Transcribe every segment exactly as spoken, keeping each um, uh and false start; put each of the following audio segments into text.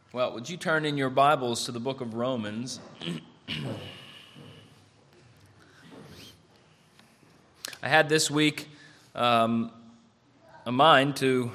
Well, would you turn in your Bibles to the book of Romans? I had this week um, a mind to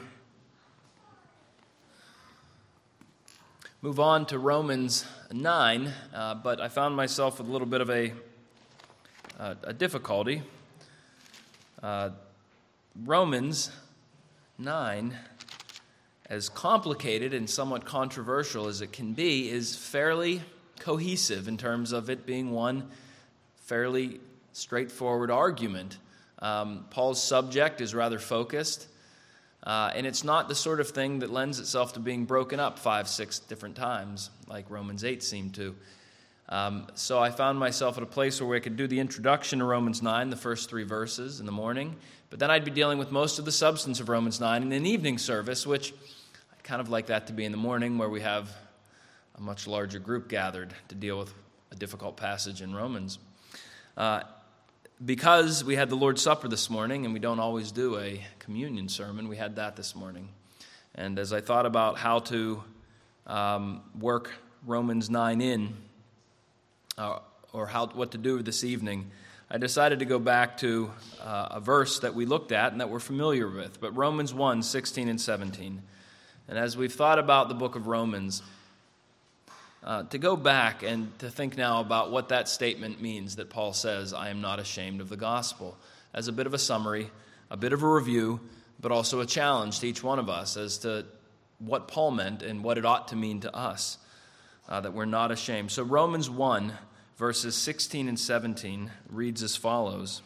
move on to Romans nine, uh, but I found myself with a little bit of a, uh, a difficulty. Uh, Romans nine, as complicated and somewhat controversial as it can be, is fairly cohesive in terms of it being one fairly straightforward argument. Um, Paul's subject is rather focused, uh, and it's not the sort of thing that lends itself to being broken up five, six different times, like Romans eight seemed to. Um, so I found myself at a place where I could do the introduction to Romans nine, the first three verses in the morning, but then I'd be dealing with most of the substance of Romans nine in an evening service, which I'd kind of like that to be in the morning, where we have a much larger group gathered to deal with a difficult passage in Romans. Uh, because we had the Lord's Supper this morning, and we don't always do a communion sermon, we had that this morning. And as I thought about how to um, work Romans nine in, uh, or how what to do this evening, I decided to go back to uh, a verse that we looked at and that we're familiar with, but Romans one, sixteen and seventeen. And as we've thought about the book of Romans, uh, to go back and to think now about what that statement means that Paul says, I am not ashamed of the gospel, as a bit of a summary, a bit of a review, but also a challenge to each one of us as to what Paul meant and what it ought to mean to us, uh, that we're not ashamed. So Romans one, verses sixteen and seventeen reads as follows.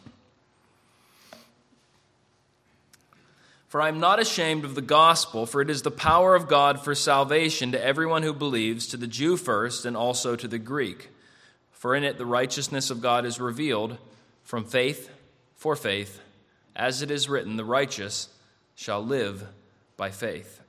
For I am not ashamed of the gospel, for it is the power of God for salvation to everyone who believes, to the Jew first and also to the Greek. For in it the righteousness of God is revealed from faith for faith, as it is written, the righteous shall live by faith.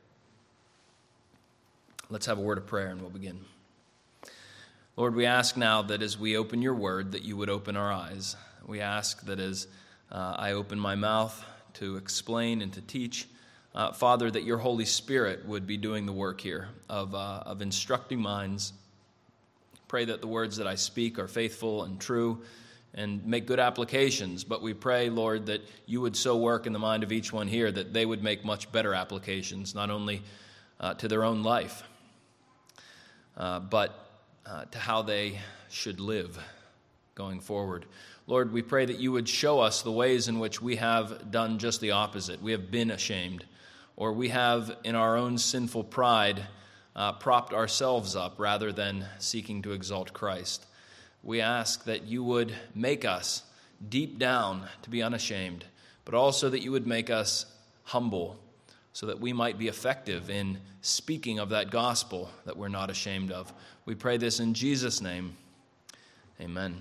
Let's have a word of prayer and we'll begin. Lord, we ask now that as we open your word, that you would open our eyes. We ask that as uh, I open my mouth to explain and to teach, uh, Father, that your Holy Spirit would be doing the work here of, uh, of instructing minds. Pray that the words that I speak are faithful and true and make good applications. But we pray, Lord, that you would so work in the mind of each one here that they would make much better applications, not only uh, to their own life, uh, but Uh, to how they should live going forward. Lord, we pray that you would show us the ways in which we have done just the opposite. We have been ashamed, or we have, in our own sinful pride, uh, propped ourselves up rather than seeking to exalt Christ. We ask that you would make us deep down to be unashamed, but also that you would make us humble so that we might be effective in speaking of that gospel that we're not ashamed of. We pray this in Jesus' name. Amen.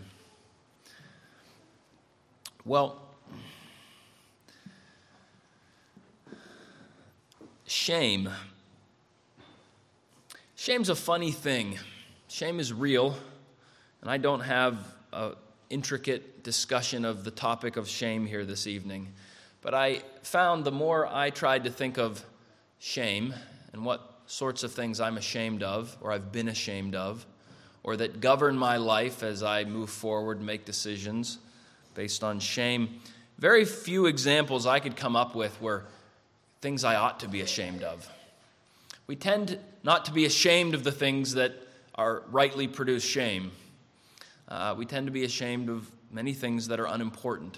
Well, shame. Shame's a funny thing. Shame is real, and I don't have an intricate discussion of the topic of shame here this evening. But I found the more I tried to think of shame and what sorts of things I'm ashamed of, or I've been ashamed of, or that govern my life as I move forward and make decisions based on shame, very few examples I could come up with were things I ought to be ashamed of. We tend not to be ashamed of the things that are rightly produce shame. Uh, we tend to be ashamed of many things that are unimportant.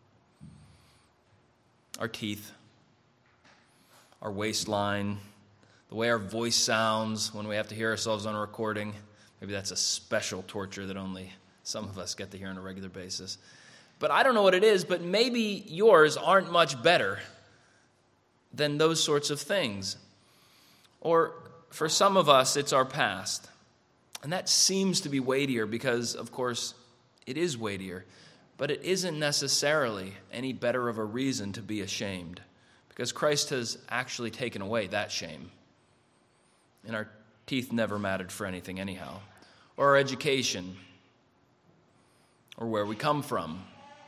Our teeth, our waistline, the way our voice sounds when we have to hear ourselves on a recording. Maybe that's a special torture that only some of us get to hear on a regular basis. But I don't know what it is, but maybe yours aren't much better than those sorts of things. Or for some of us, it's our past. And that seems to be weightier because, of course, it is weightier. But it isn't necessarily any better of a reason to be ashamed, because Christ has actually taken away that shame. And our teeth never mattered for anything anyhow. Or our education, or where we come from,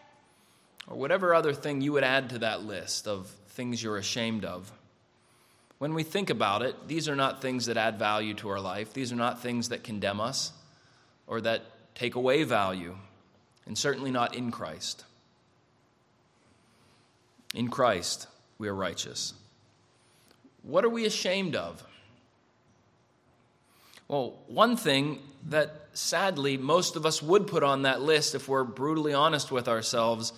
or whatever other thing you would add to that list of things you're ashamed of. When we think about it, these are not things that add value to our life. These are not things that condemn us or that take away value, and certainly not in Christ. In Christ, we are righteous. What are we ashamed of? Well, one thing that sadly most of us would put on that list, if we're brutally honest with ourselves,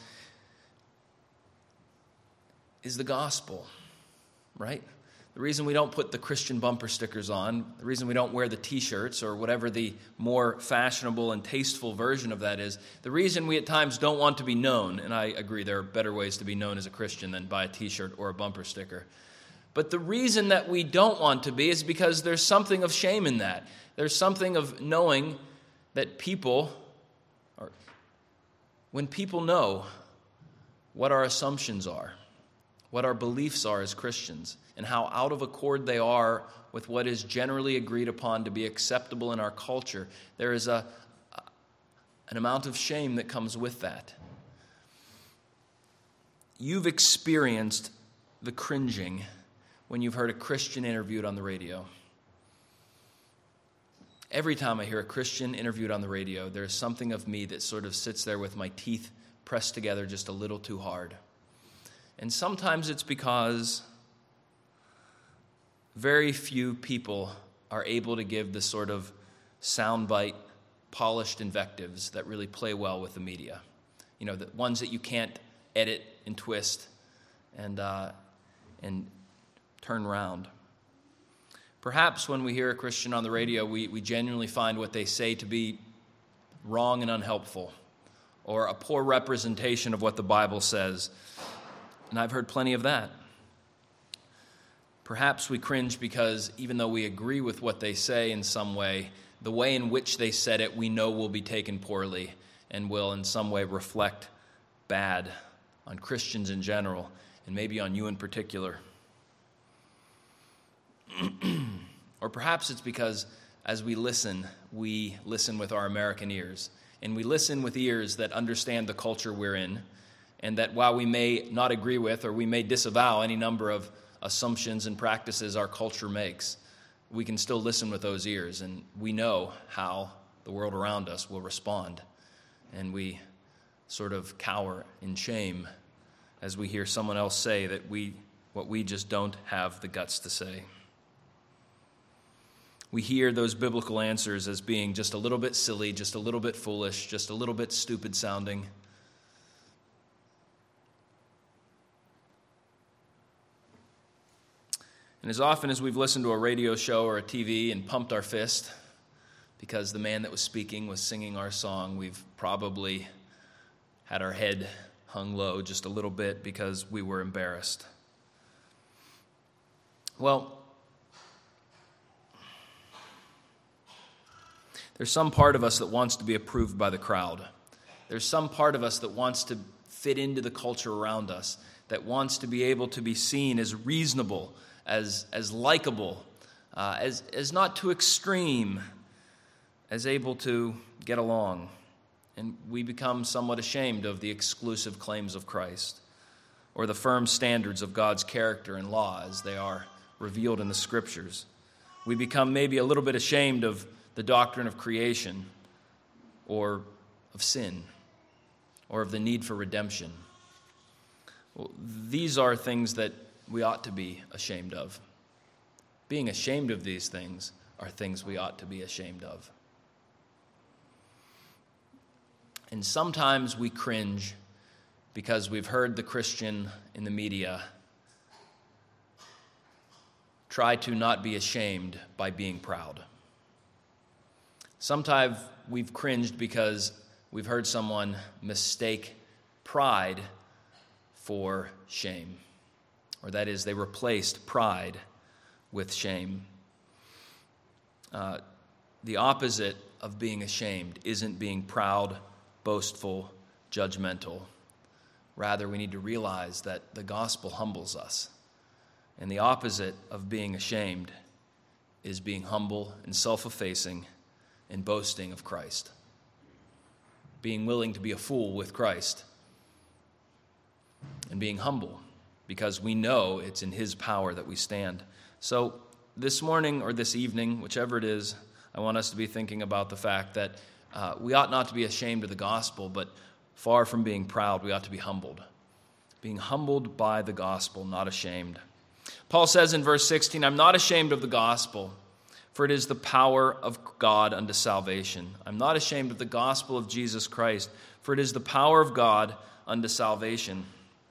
is the gospel, right? The reason we don't put the Christian bumper stickers on, the reason we don't wear the t-shirts or whatever the more fashionable and tasteful version of that is, the reason we at times don't want to be known, and I agree there are better ways to be known as a Christian than by a t-shirt or a bumper sticker, but the reason that we don't want to be is because there's something of shame in that. There's something of knowing that people, or when people know what our assumptions are, what our beliefs are as Christians, and how out of accord they are with what is generally agreed upon to be acceptable in our culture, there is a, an amount of shame that comes with that. You've experienced the cringing when you've heard a Christian interviewed on the radio. Every time I hear a Christian interviewed on the radio, there's something of me that sort of sits there with my teeth pressed together just a little too hard. And sometimes it's because very few people are able to give the sort of soundbite, polished invectives that really play well with the media. You know, the ones that you can't edit and twist and uh, and turn around. Perhaps when we hear a Christian on the radio, we, we genuinely find what they say to be wrong and unhelpful, or a poor representation of what the Bible says. And I've heard plenty of that. Perhaps we cringe because even though we agree with what they say in some way, the way in which they said it we know will be taken poorly and will in some way reflect bad on Christians in general, and maybe on you in particular. Or perhaps it's because as we listen, we listen with our American ears, and we listen with ears that understand the culture we're in, and that while we may not agree with or we may disavow any number of assumptions and practices our culture makes, we can still listen with those ears, and we know how the world around us will respond, and we sort of cower in shame as we hear someone else say that we what we just don't have the guts to say. We hear those biblical answers as being just a little bit silly, just a little bit foolish, just a little bit stupid sounding. And as often as we've listened to a radio show or a T V and pumped our fist because the man that was speaking was singing our song, we've probably had our head hung low just a little bit because we were embarrassed. Well, there's some part of us that wants to be approved by the crowd. There's some part of us that wants to fit into the culture around us, that wants to be able to be seen as reasonable, as as likable, uh, as as not too extreme, as able to get along. And we become somewhat ashamed of the exclusive claims of Christ, or the firm standards of God's character and law as they are revealed in the Scriptures. We become maybe a little bit ashamed of the doctrine of creation, or of sin, or of the need for redemption. Well, these are things that we ought to be ashamed of. Being ashamed of these things are things we ought to be ashamed of. And sometimes we cringe because we've heard the Christian in the media try to not be ashamed by being proud. Sometimes we've cringed because we've heard someone mistake pride for shame. Or that is, they replaced pride with shame. Uh, the opposite of being ashamed isn't being proud, boastful, judgmental. Rather, we need to realize that the gospel humbles us. And the opposite of being ashamed is being humble and self-effacing and boasting of Christ. Being willing to be a fool with Christ. And being humble, because we know it's in His power that we stand. So this morning or this evening, whichever it is, I want us to be thinking about the fact that uh, we ought not to be ashamed of the gospel, but far from being proud, we ought to be humbled. Being humbled by the gospel, not ashamed. Paul says in verse sixteen, I'm not ashamed of the gospel, for it is the power of God unto salvation. I'm not ashamed of the gospel of Jesus Christ, for it is the power of God unto salvation.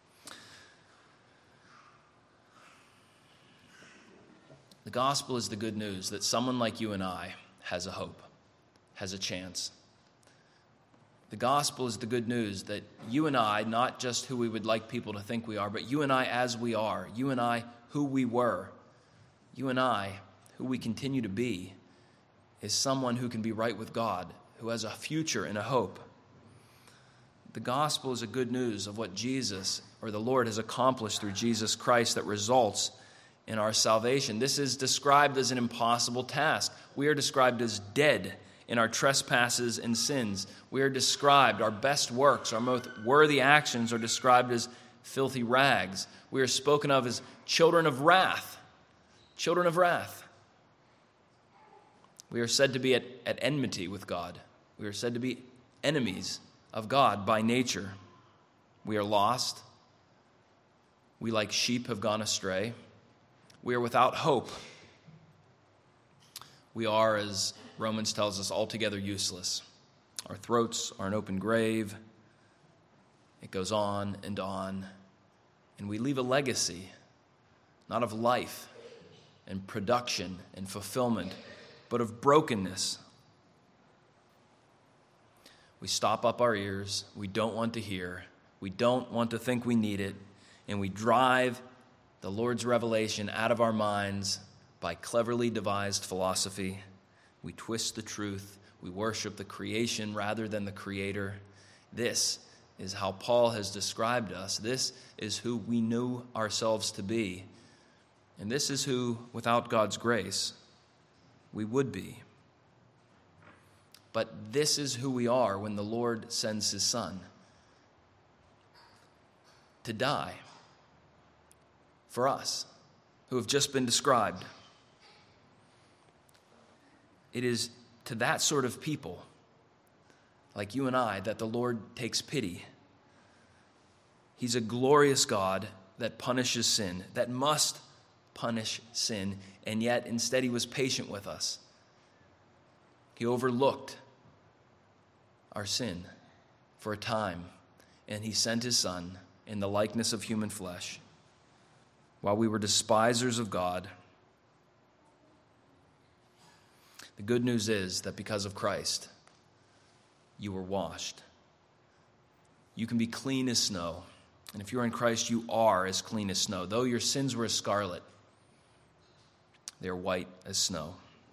The gospel is the good news that someone like you and I has a hope, has a chance. The gospel is the good news that you and I, not just who we would like people to think we are, but you and I as we are, you and I who we were, you and I who we continue to be, is someone who can be right with God, who has a future and a hope. The gospel is a good news of what Jesus or the Lord has accomplished through Jesus Christ that results in our salvation. This is described as an impossible task. We are described as dead in our trespasses and sins. We are described, our best works, our most worthy actions are described as filthy rags. We are spoken of as children of wrath. Children of wrath. We are said to be at, at enmity with God. We are said to be enemies of God by nature. We are lost. We, like sheep, have gone astray. We are without hope. We are, as Romans tells us, altogether useless. Our throats are an open grave. It goes on and on. And we leave a legacy, not of life and production and fulfillment, but of brokenness. We stop up our ears. We don't want to hear. We don't want to think we need it. And we drive the Lord's revelation out of our minds by cleverly devised philosophy. We twist the truth. We worship the creation rather than the Creator. This is how Paul has described us. This is who we knew ourselves to be. And this is who, without God's grace, we would be. But this is who we are when the Lord sends His Son to die for us, who have just been described. It is to that sort of people, like you and I, that the Lord takes pity. He's a glorious God that punishes sin, that must punish sin, and yet instead He was patient with us. He overlooked our sin for a time, and He sent His Son in the likeness of human flesh while we were despisers of God. The good news is that because of Christ, you were washed. You can be clean as snow. And if you're in Christ, you are as clean as snow. Though your sins were as scarlet, they are white as snow.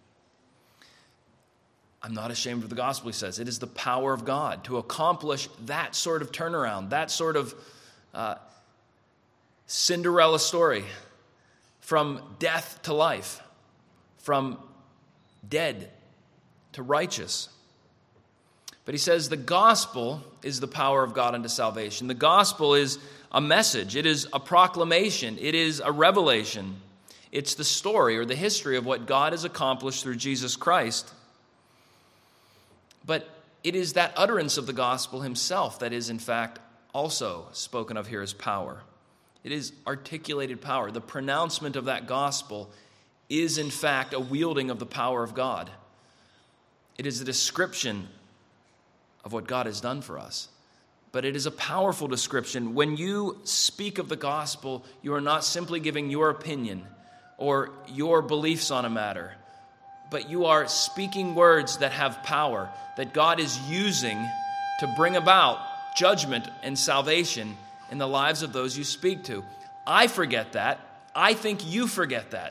I'm not ashamed of the gospel, he says. It is the power of God to accomplish that sort of turnaround, that sort of uh, Cinderella story, from death to life, from dead to righteous. But he says the gospel is the power of God unto salvation. The gospel is a message. It is a proclamation. It is a revelation. It's the story or the history of what God has accomplished through Jesus Christ. But it is that utterance of the gospel himself that is, in fact, also spoken of here as power. It is articulated power. The pronouncement of that gospel is, in fact, a wielding of the power of God. It is a description of what God has done for us. But it is a powerful description. When you speak of the gospel, you are not simply giving your opinion or your beliefs on a matter, but you are speaking words that have power, that God is using to bring about judgment and salvation in the lives of those you speak to. I forget that. I think you forget that.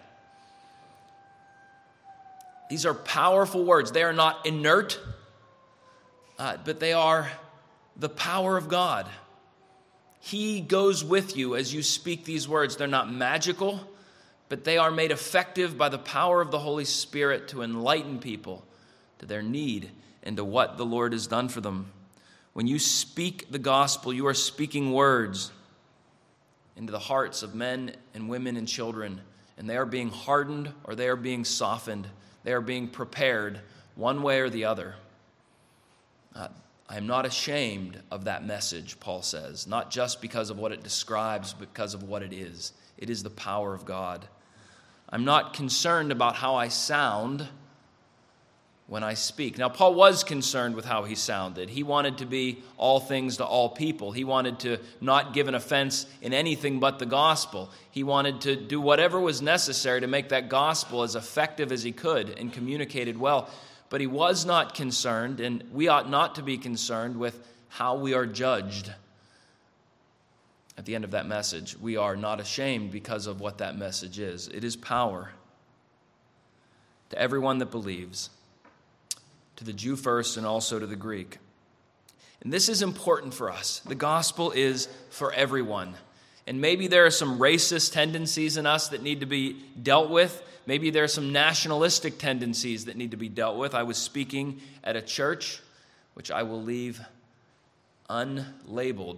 These are powerful words. They are not inert, uh, but they are the power of God. He goes with you as you speak these words. They're not magical, but they are made effective by the power of the Holy Spirit to enlighten people to their need and to what the Lord has done for them. When you speak the gospel, you are speaking words into the hearts of men and women and children, and they are being hardened or they are being softened. They are being prepared one way or the other. Uh, I am not ashamed of that message, Paul says, not just because of what it describes, but because of what it is. It is the power of God. I'm not concerned about how I sound when I speak. Now, Paul was concerned with how he sounded. He wanted to be all things to all people. He wanted to not give an offense in anything but the gospel. He wanted to do whatever was necessary to make that gospel as effective as he could and communicate it well. But he was not concerned, and we ought not to be concerned with how we are judged. At the end of that message, we are not ashamed because of what that message is. It is power to everyone that believes, to the Jew first and also to the Greek. And this is important for us. The gospel is for everyone. And maybe there are some racist tendencies in us that need to be dealt with. Maybe there are some nationalistic tendencies that need to be dealt with. I was speaking at a church, which I will leave unlabeled,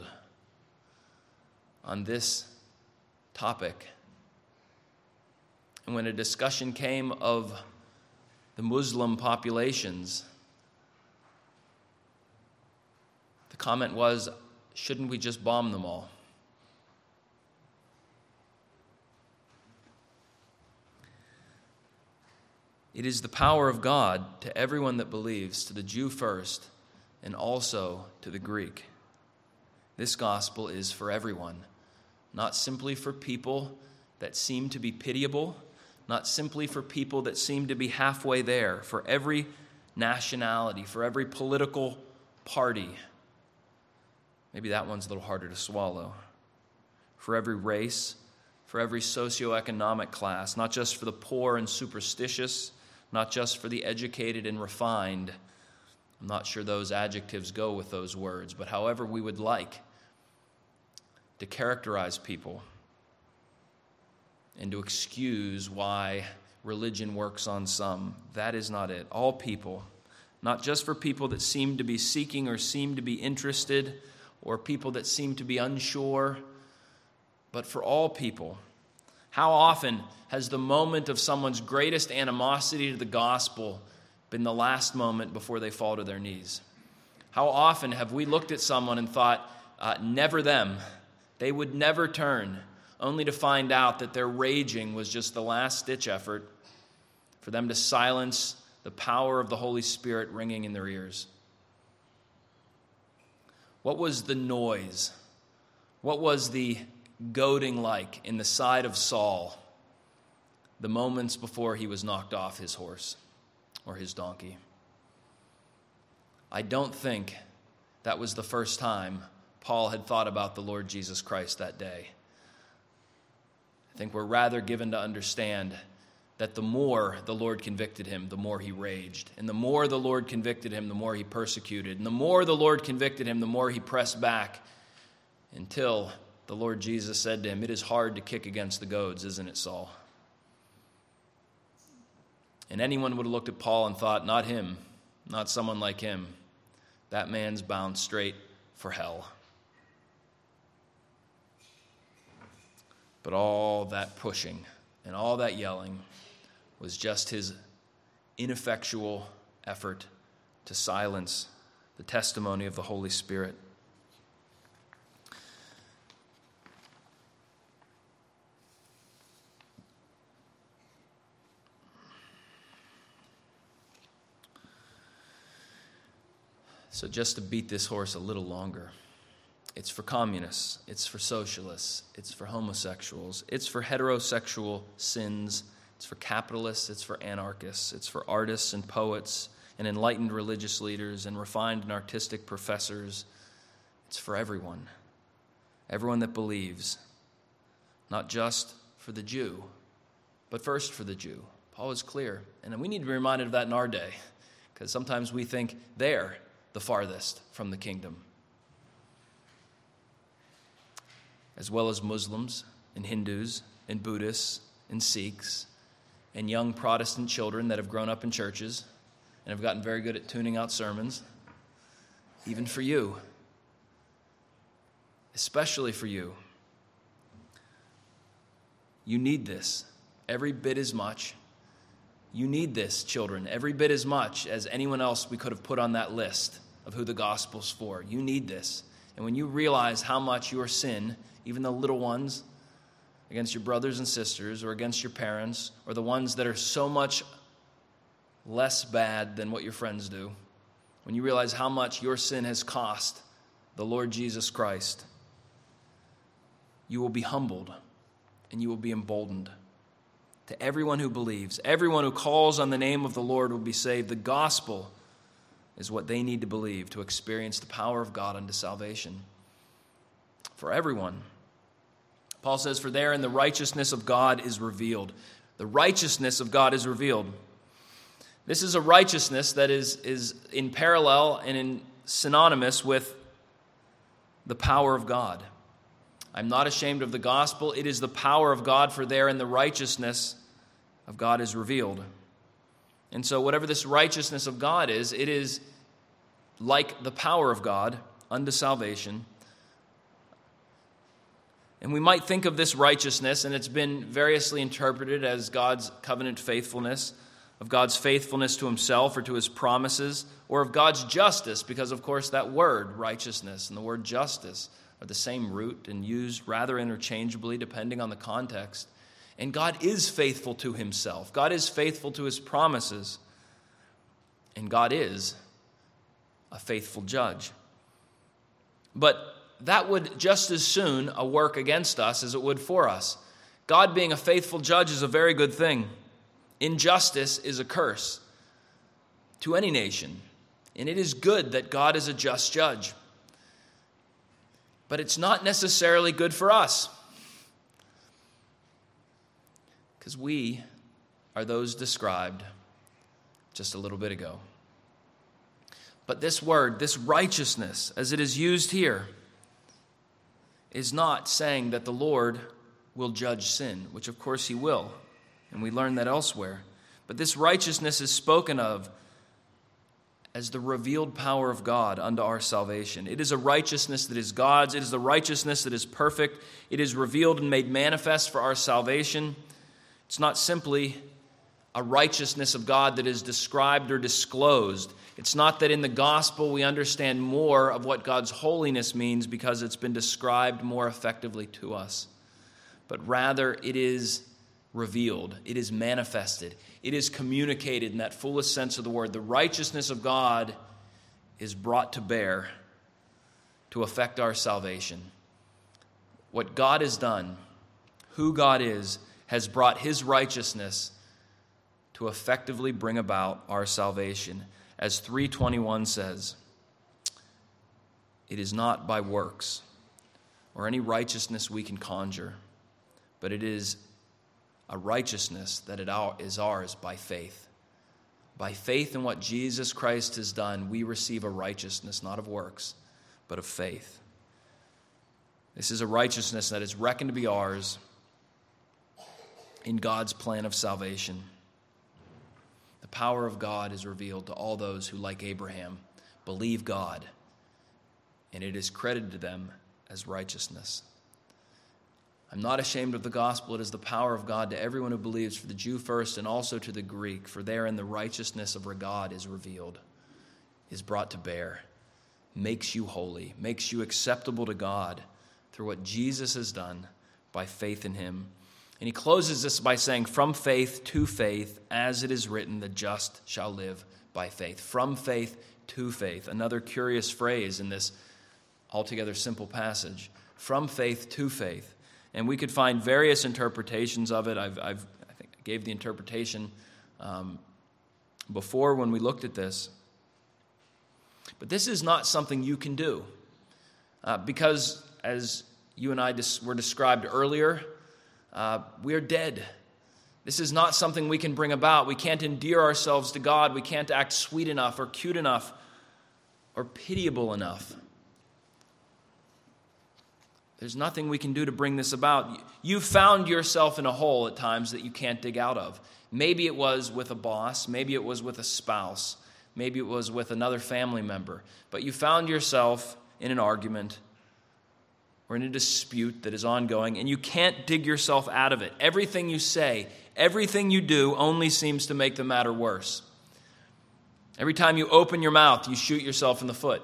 on this topic. And when a discussion came of the Muslim populations, the comment was, shouldn't we just bomb them all? It is the power of God to everyone that believes, to the Jew first, and also to the Greek. This gospel is for everyone, not simply for people that seem to be pitiable, not simply for people that seem to be halfway there, for every nationality, for every political party. Maybe that one's a little harder to swallow. For every race, for every socioeconomic class, not just for the poor and superstitious, not just for the educated and refined. I'm not sure those adjectives go with those words, but however we would like to characterize people and to excuse why religion works on some. That is not it. All people, not just for people that seem to be seeking or seem to be interested or people that seem to be unsure, but for all people. How often has the moment of someone's greatest animosity to the gospel been the last moment before they fall to their knees? How often have we looked at someone and thought, uh, never them, they would never turn, only to find out that their raging was just the last-ditch effort for them to silence the power of the Holy Spirit ringing in their ears? What was the noise? What was the goading like in the side of Saul the moments before he was knocked off his horse or his donkey? I don't think that was the first time Paul had thought about the Lord Jesus Christ that day. I think we're rather given to understand that the more the Lord convicted him, the more he raged. And the more the Lord convicted him, the more he persecuted. And the more the Lord convicted him, the more he pressed back, until the Lord Jesus said to him, "It is hard to kick against the goads, isn't it, Saul?" And anyone would have looked at Paul and thought, not him, not someone like him. That man's bound straight for hell. But all that pushing and all that yelling was just his ineffectual effort to silence the testimony of the Holy Spirit. So just to beat this horse a little longer, it's for communists, it's for socialists, it's for homosexuals, it's for heterosexual sins, it's for capitalists, it's for anarchists, it's for artists and poets and enlightened religious leaders and refined and artistic professors. It's for everyone, everyone that believes, not just for the Jew, but first for the Jew. Paul is clear, and we need to be reminded of that in our day, because sometimes we think they're the farthest from the kingdom, as well as Muslims and Hindus and Buddhists and Sikhs and young Protestant children that have grown up in churches and have gotten very good at tuning out sermons. Even for you, especially for you, you need this. every bit as much. You need this, children, every bit as much as anyone else we could have put on that list of who the gospel's for. You need this. And when you realize how much your sin, even the little ones, against your brothers and sisters or against your parents, or the ones that are so much less bad than what your friends do, when you realize how much your sin has cost the Lord Jesus Christ, you will be humbled and you will be emboldened. To everyone who believes, everyone who calls on the name of the Lord will be saved. The gospel is what they need to believe to experience the power of God unto salvation. For everyone. Paul says, for therein the righteousness of God is revealed. The righteousness of God is revealed. This is a righteousness that is, is in parallel and in synonymous with the power of God. I'm not ashamed of the gospel. It is the power of God, for therein the righteousness of God is revealed. And so whatever this righteousness of God is, it is like the power of God unto salvation. And we might think of this righteousness, and it's been variously interpreted as God's covenant faithfulness, of God's faithfulness to himself or to his promises, or of God's justice, because, of course, that word, righteousness, and the word justice are the same root and used rather interchangeably depending on the context. And God is faithful to himself. God is faithful to his promises. And God is a faithful judge. But that would just as soon a work against us as it would for us. God being a faithful judge is a very good thing. Injustice is a curse to any nation. And it is good that God is a just judge. But it's not necessarily good for us. Because we are those described just a little bit ago. But this word, this righteousness, as it is used here, is not saying that the Lord will judge sin, which of course he will, and we learn that elsewhere. But this righteousness is spoken of as the revealed power of God unto our salvation. It is a righteousness that is God's. It is the righteousness that is perfect. It is revealed and made manifest for our salvation. It's not simply a righteousness of God that is described or disclosed. It's not that in the gospel we understand more of what God's holiness means because it's been described more effectively to us. But rather it is revealed. It is manifested. It is communicated in that fullest sense of the word. The righteousness of God is brought to bear to affect our salvation. What God has done, who God is, has brought his righteousness to effectively bring about our salvation. As three twenty-one says, it is not by works or any righteousness we can conjure, but it is a righteousness that it is ours by faith. By faith in what Jesus Christ has done, we receive a righteousness, not of works, but of faith. This is a righteousness that is reckoned to be ours in God's plan of salvation. The power of God is revealed to all those who, like Abraham, believe God, and it is credited to them as righteousness. I'm not ashamed of the gospel. It is the power of God to everyone who believes, for the Jew first and also to the Greek, for therein the righteousness of God is revealed, is brought to bear, makes you holy, makes you acceptable to God through what Jesus has done by faith in him. And he closes this by saying, from faith to faith, as it is written, the just shall live by faith. From faith to faith. Another curious phrase in this altogether simple passage. From faith to faith. And we could find various interpretations of it. I've, I've, I think I gave the interpretation um, before when we looked at this. But this is not something you can do. Uh, because, as you and I dis- were described earlier, Uh, we are dead. This is not something we can bring about. We can't endear ourselves to God. We can't act sweet enough or cute enough or pitiable enough. There's nothing we can do to bring this about. You've found yourself in a hole at times that you can't dig out of. Maybe it was with a boss. Maybe it was with a spouse. Maybe it was with another family member. But you found yourself in an argument or in a dispute that is ongoing, and you can't dig yourself out of it. Everything you say, everything you do only seems to make the matter worse. Every time you open your mouth, you shoot yourself in the foot.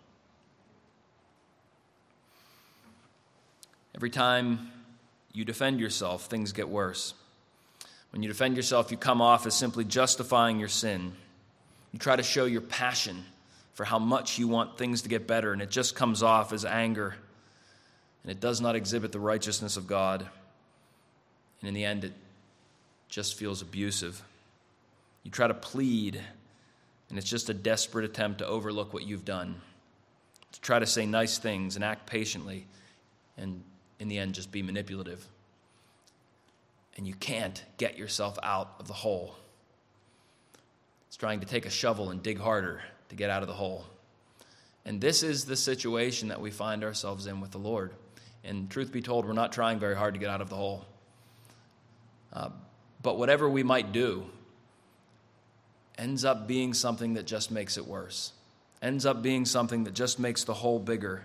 Every time you defend yourself, things get worse. When you defend yourself, you come off as simply justifying your sin. You try to show your passion for how much you want things to get better, and it just comes off as anger. And it does not exhibit the righteousness of God. And in the end, it just feels abusive. You try to plead, and it's just a desperate attempt to overlook what you've done. To try to say nice things and act patiently, and in the end, just be manipulative. And you can't get yourself out of the hole. It's trying to take a shovel and dig harder to get out of the hole. And this is the situation that we find ourselves in with the Lord. And truth be told, we're not trying very hard to get out of the hole. Uh, but whatever we might do ends up being something that just makes it worse. Ends up being something that just makes the hole bigger.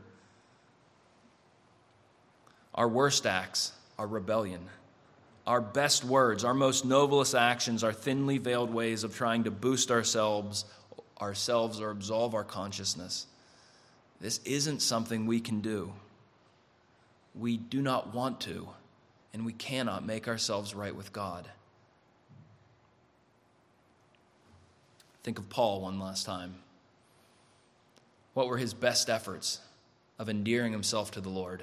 Our worst acts are rebellion. Our best words, our most noblest actions are thinly veiled ways of trying to boost ourselves, ourselves or absolve our consciousness. This isn't something we can do. We do not want to, and we cannot make ourselves right with God. Think of Paul one last time. What were his best efforts of endearing himself to the Lord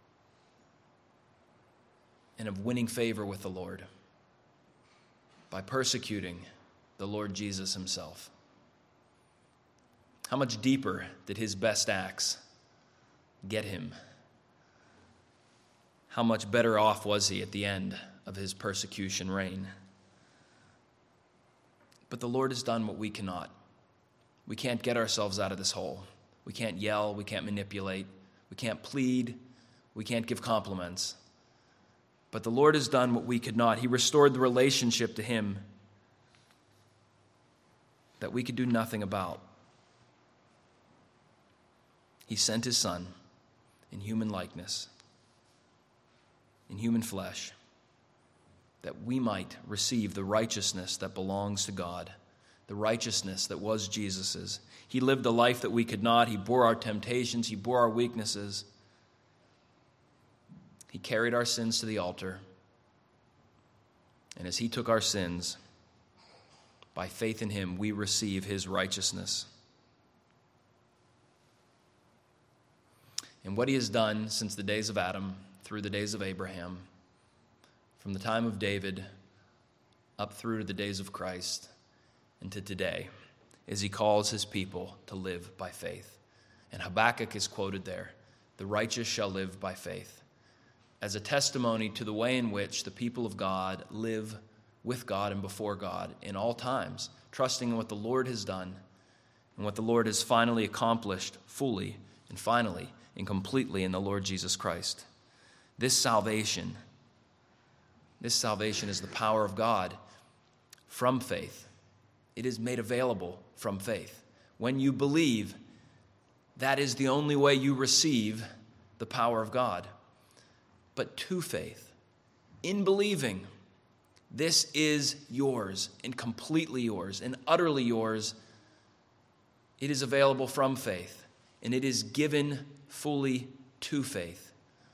and of winning favor with the Lord? By persecuting the Lord Jesus himself. How much deeper did his best acts get him? How much better off was he at the end of his persecution reign? But the Lord has done what we cannot. We can't get ourselves out of this hole. We can't yell, we can't manipulate, we can't plead, we can't give compliments. But the Lord has done what we could not. He restored the relationship to him that we could do nothing about. He sent his Son in human likeness, in human flesh, that we might receive the righteousness that belongs to God, the righteousness that was Jesus's. He lived a life that we could not. He bore our temptations. He bore our weaknesses. He carried our sins to the altar. And as he took our sins, by faith in him, we receive his righteousness. And what he has done since the days of Adam, through the days of Abraham, from the time of David up through to the days of Christ and to today, is he calls his people to live by faith. And Habakkuk is quoted there, "The righteous shall live by faith," as a testimony to the way in which the people of God live with God and before God in all times, trusting in what the Lord has done and what the Lord has finally accomplished fully and finally and completely in the Lord Jesus Christ. This salvation, this salvation is the power of God from faith. It is made available from faith. When you believe, that is the only way you receive the power of God. But to faith, in believing, this is yours and completely yours and utterly yours. It is available from faith, and it is given fully to faith.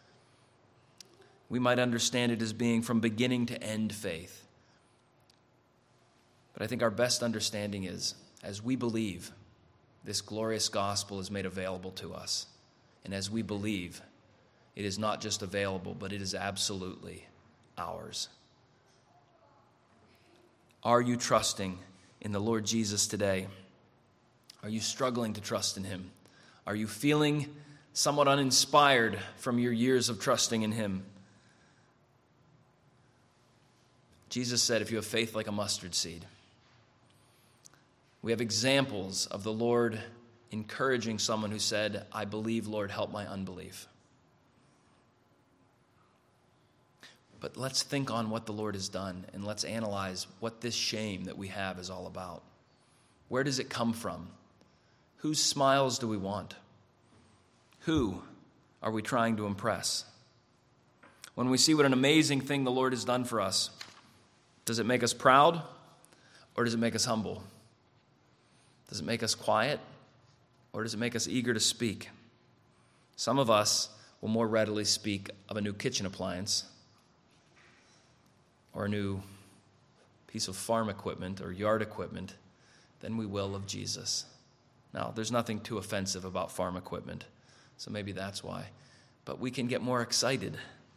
We might understand it as being from beginning to end faith. But I think our best understanding is, as we believe, this glorious gospel is made available to us. And as we believe, it is not just available, but it is absolutely ours. Are you trusting in the Lord Jesus today? Are you struggling to trust in him? Are you feeling somewhat uninspired from your years of trusting in him? Jesus said, if you have faith like a mustard seed. We have examples of the Lord encouraging someone who said, I believe, Lord, help my unbelief. But let's think on what the Lord has done, and let's analyze what this shame that we have is all about. Where does it come from? Whose smiles do we want? Who are we trying to impress? When we see what an amazing thing the Lord has done for us, does it make us proud or does it make us humble? Does it make us quiet or does it make us eager to speak? Some of us will more readily speak of a new kitchen appliance or a new piece of farm equipment or yard equipment than we will of Jesus. Now, there's nothing too offensive about farm equipment, so maybe that's why. But we can get more excited.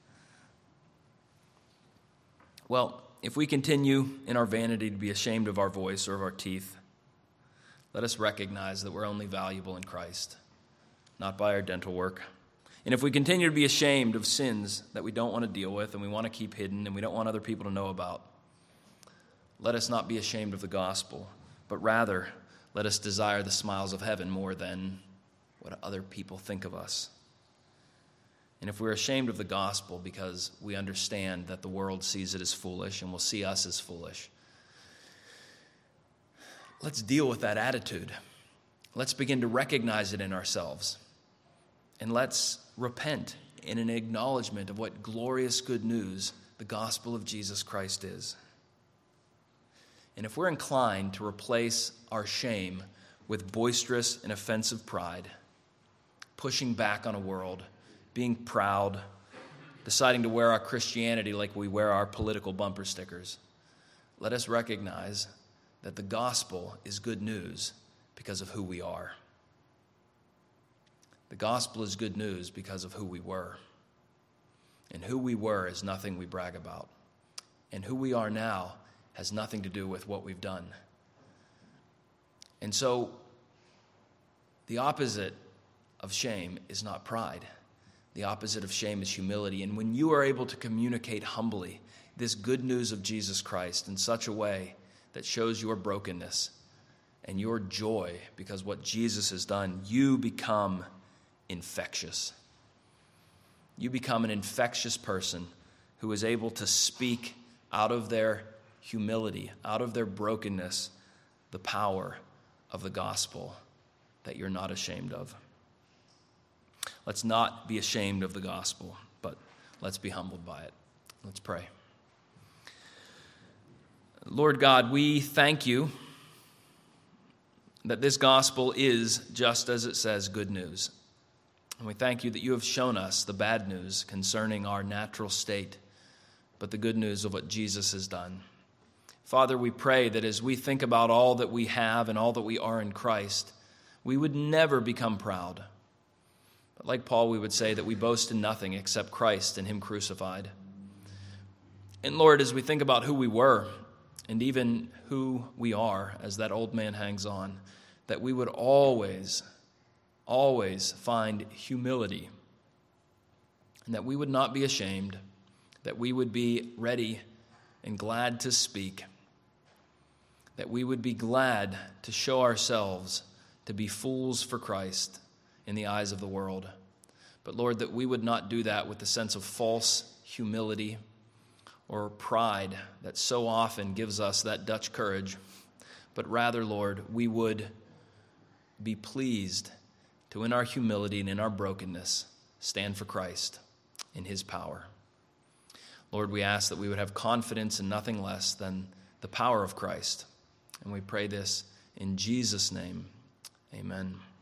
Well, if we continue in our vanity to be ashamed of our voice or of our teeth, let us recognize that we're only valuable in Christ, not by our dental work. And if we continue to be ashamed of sins that we don't want to deal with and we want to keep hidden and we don't want other people to know about, let us not be ashamed of the gospel, but rather let us desire the smiles of heaven more than what other people think of us. And if we're ashamed of the gospel because we understand that the world sees it as foolish and will see us as foolish, let's deal with that attitude. Let's begin to recognize it in ourselves. And let's repent in an acknowledgement of what glorious good news the gospel of Jesus Christ is. And if we're inclined to replace our shame with boisterous and offensive pride, pushing back on a world, being proud, deciding to wear our Christianity like we wear our political bumper stickers, let us recognize that the gospel is good news because of who we are. The gospel is good news because of who we were. And who we were is nothing we brag about. And who we are now has nothing to do with what we've done. And so, the opposite of shame is not pride. The opposite of shame is humility. And when you are able to communicate humbly this good news of Jesus Christ in such a way that shows your brokenness and your joy because what Jesus has done, you become infectious. You become an infectious person who is able to speak out of their humility, out of their brokenness, the power of the gospel that you're not ashamed of. Let's not be ashamed of the gospel, but let's be humbled by it. Let's pray. Lord God, we thank you that this gospel is, just as it says, good news. And we thank you that you have shown us the bad news concerning our natural state, but the good news of what Jesus has done. Father, we pray that as we think about all that we have and all that we are in Christ, we would never become proud. But like Paul, we would say that we boast in nothing except Christ and him crucified. And Lord, as we think about who we were and even who we are as that old man hangs on, that we would always, always find humility, and that we would not be ashamed, that we would be ready and glad to speak, that we would be glad to show ourselves to be fools for Christ in the eyes of the world. But Lord, that we would not do that with the sense of false humility or pride that so often gives us that Dutch courage, but rather, Lord, we would be pleased to, in our humility and in our brokenness, stand for Christ in his power. Lord, we ask that we would have confidence in nothing less than the power of Christ. And we pray this in Jesus' name. Amen.